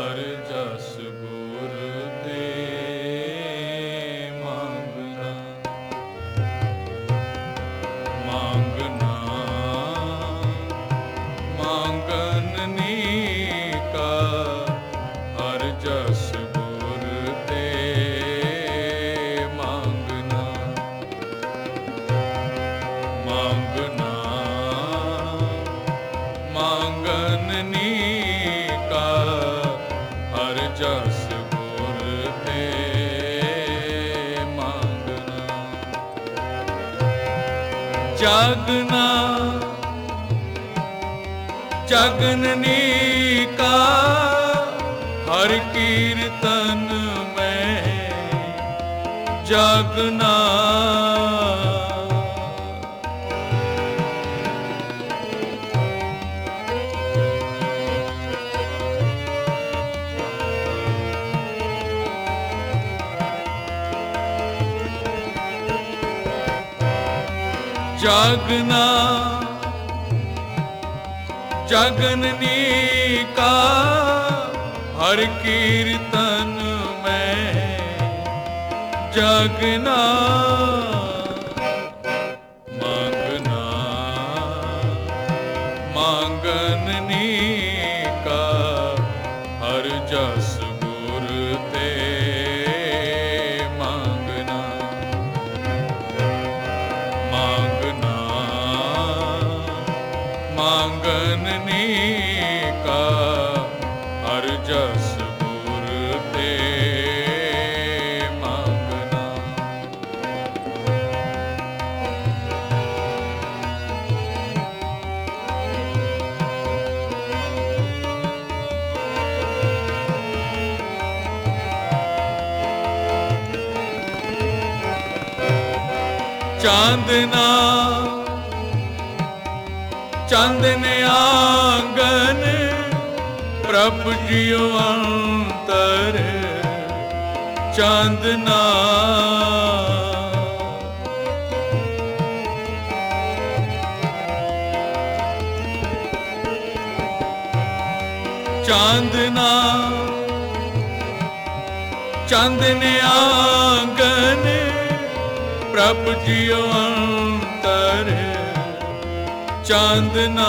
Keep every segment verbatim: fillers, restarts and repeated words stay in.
ਹਰਿ ਜਸ ਗੁਰ ਤੇ ਮੰਗਣਾ ਮੰਗਣਾ ਮੰਗਨ ਨੀਕਾ ਹਰਿ ਜਸ ਗੁਰ ਤੇ ਮੰਗਣਾ ਮੰਗਣਾ ਮੰਗਨ ਨੀਕਾ ਹਰਿ ਜਸ ਗੁਰ ਤੇ ਮੰਗਣਾ ਜਾਗਣਾ ਜਗਨ ਨੀਕਾ ਹਰਿ ਕੀਰਤਨ ਮੈਂ ਜਾਗਣਾ ਜਾਗਣਾ ਜਗਨ ਨੀਕਾ ਹਰਿ ਕੀਰਤਨ ਮੈਂ ਜਾਗਣਾ ਮੰਗਣਾ ਮੰਗਨ ਨੀਕਾ ਹਰਿ ਜਸ ਗੁਰ ਤੇ ਮੰਗਣਾ ਮੰਗਣਾ ਮੰਗਨ ਨੀਕਾ ਹਰਿ ਜਸ ਗੁਰ ਤੇ ਮੰਗਣਾ ਚਾਂਦਨਾ ਚਾਂਦਨ ਆਂਗਨ ਪ੍ਰਭ ਜੀਉ ਅੰਤਰ ਚਾਂਦਨਾ ਚਾਂਦਨਾ ਚਾਂਦਨ ਆਂਗਨ ਪ੍ਰਭ ਜੀਉ ਅੰਤਰ ਚਾਂਦਨਾ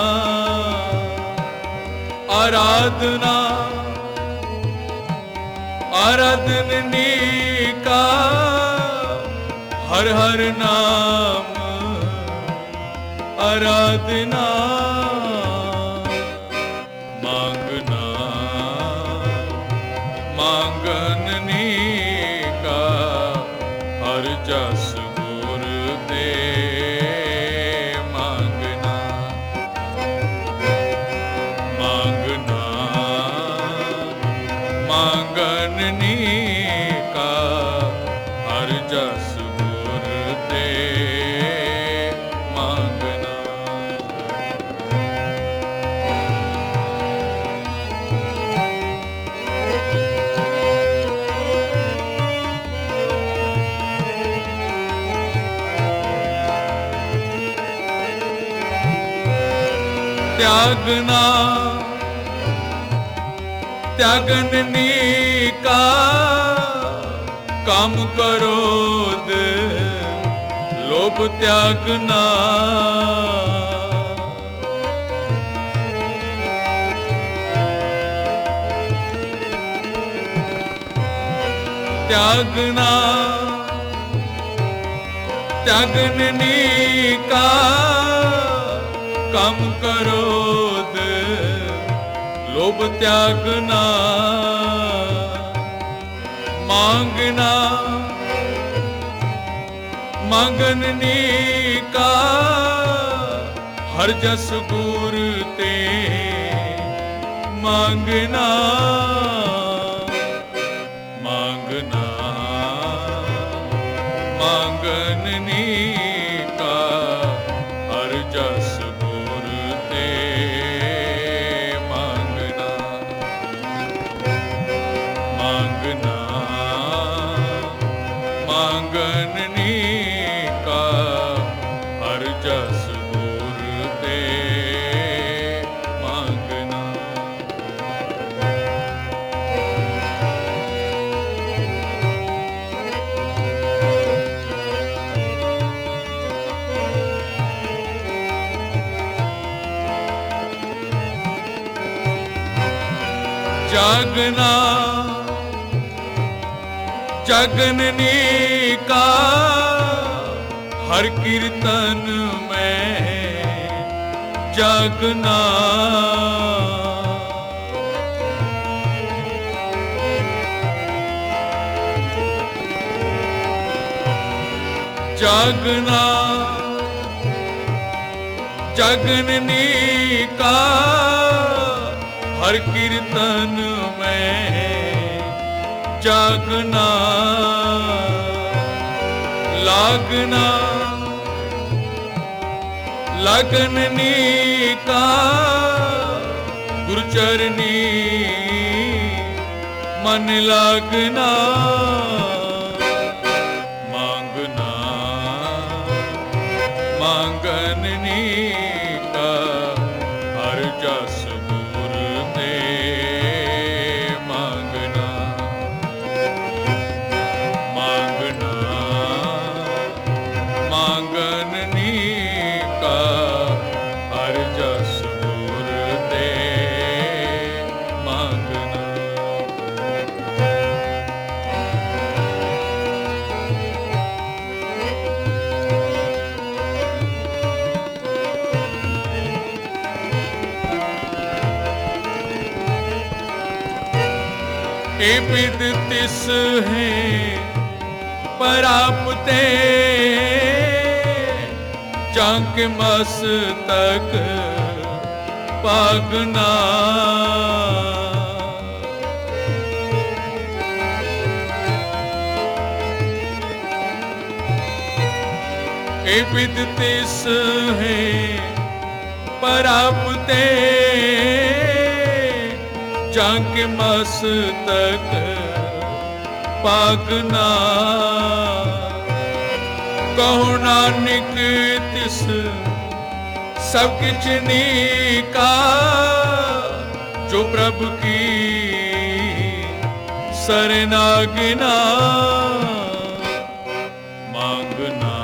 ਆਰਾਧਨਾ ਆਰਾਧਨ ਨੀਕਾ ਹਰਿ ਹਰਿ ਨਾਮ ਆਰਾਧਨਾ ਮੰਗਣਾ ਮੰਗਨ ਨੀਕਾ ਹਰਿ ਜਸ ਗੁਰ ਤੇ ਮੰਗਣਾ ਮੰਗਣਾ ਮੰਗਨ ਨੀਕਾ ਹਰਿ ਜਸ ਗੁਰ ਤੇ ਮੰਗਣਾ ਤਿਆਗਣਾ ਤਿਆਗਨ ਨੀਕਾ ਕੰਮ ਕ੍ਰੋਧ ਲੋਭ ਤਿਆਗਣਾ ਤਿਆਗਣਾ ਤਿਆਗਨ ਨੀਕਾ ਕੰਮ ਕ੍ਰੋਧ ਲੋਭ ਤਿਆਗਣਾ ਮੰਗਣਾ ਮੰਗਨ ਨੀਕਾ ਹਰਿ ਜਸ ਗੁਰ ਤੇ ਮੰਗਣਾ ਮੰਗਣਾ ਮੰਗਨ ਨੀਕਾ ਹਰਿ ਜਸ ਗੁਰ ਤੇ ਮੰਗਣਾ ਮੰਗਣਾ ਮੰਗਨ ਨੀਕਾ ਹਰਿ ਜਸ ਗੁਰ ਤੇ ਮੰਗਣਾ जागना जगननी का हर कीर्तन में जागना। जागना जगननी का हर कीर्तन में जागना। लागना लगननी का गुरचरनी मन लागना। मांगना मांगननी का हर जस गुर दे मांगना। मांगना मांगननी का हर जस गुर दे मांगना। ए विद तिस है परापते जांक मस्तक पागना। ए विद तिस है परापते जांक मस्तक पागना। कहो नानक तिस सब किछ नीका जो प्रभु की सरनागना। मांगना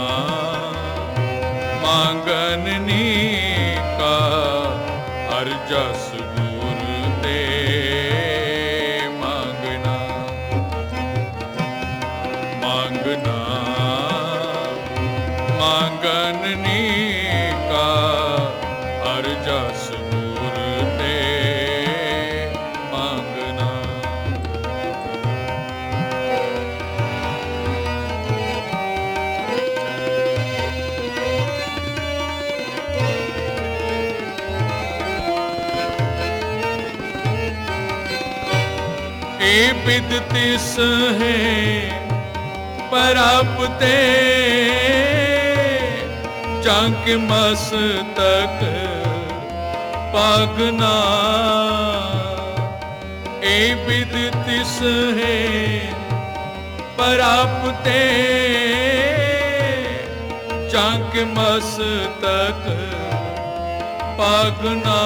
मांगननी का हर जस गुर दे मांगना। मांगना मांगननी का हर जस गुर दे मांगना। ए विद तिस है परापते जांक मस्तक पागना। ए विद तिस है परापते जांक मस्तक पागना।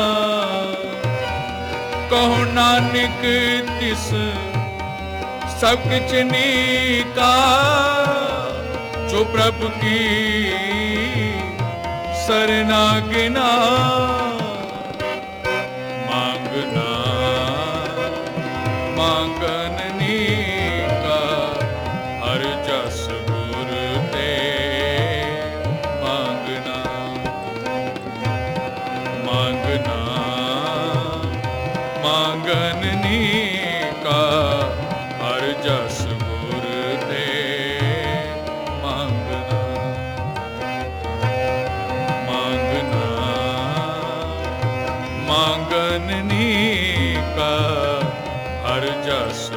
कहो नानक तिस सब किछ नीका जो प्रभु की सरनागना। मांगना मांगननी का हर जस गुर दे मांगना। मांगना मांगननी का हर जस गुर दे मांगना। मांगना मांगननी का हर जस